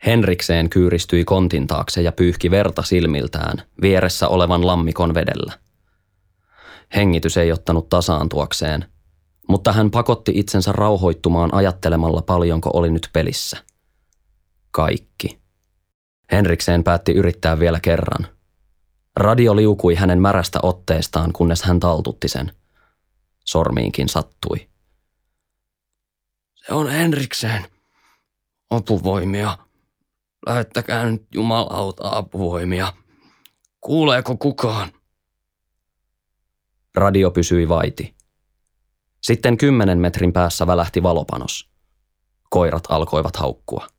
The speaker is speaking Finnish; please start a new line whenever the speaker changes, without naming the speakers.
Henrikseen kyyristyi kontin taakse ja pyyhki verta silmiltään vieressä olevan lammikon vedellä. Hengitys ei ottanut tasaantuakseen, mutta hän pakotti itsensä rauhoittumaan ajattelemalla paljonko oli nyt pelissä. Kaikki. Henrikseen päätti yrittää vielä kerran. Radio liukui hänen märästä otteestaan, kunnes hän taltutti sen. Sormiinkin sattui.
Se on Henrikseen. Apuvoimia. Lähettäkää nyt jumalauta apuvoimia. Kuuleeko kukaan?
Radio pysyi vaiti. Sitten 10 metrin päässä välähti valopanos. Koirat alkoivat haukkua.